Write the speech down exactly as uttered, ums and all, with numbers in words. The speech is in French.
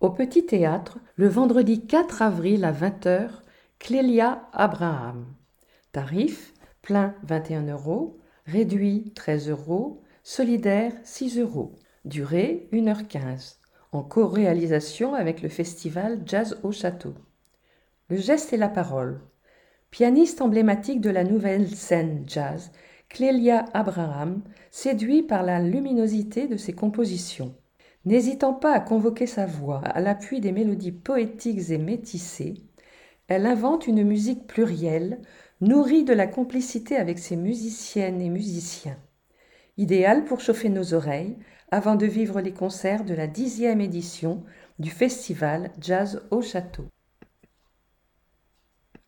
Au Petit Théâtre, le vendredi quatre avril à vingt heures, Clélia Abraham. Tarif, plein vingt et un euros, réduit treize euros, solidaire six euros. Durée une heure quinze, en co-réalisation avec le festival Jazz au Château. Le geste et la parole. Pianiste emblématique de la nouvelle scène jazz, Clélia Abraham séduit par la luminosité de ses compositions. N'hésitant pas à convoquer sa voix à l'appui des mélodies poétiques et métissées, elle invente une musique plurielle, nourrie de la complicité avec ses musiciennes et musiciens. Idéale pour chauffer nos oreilles avant de vivre les concerts de la dixième édition du festival Jazz au Château.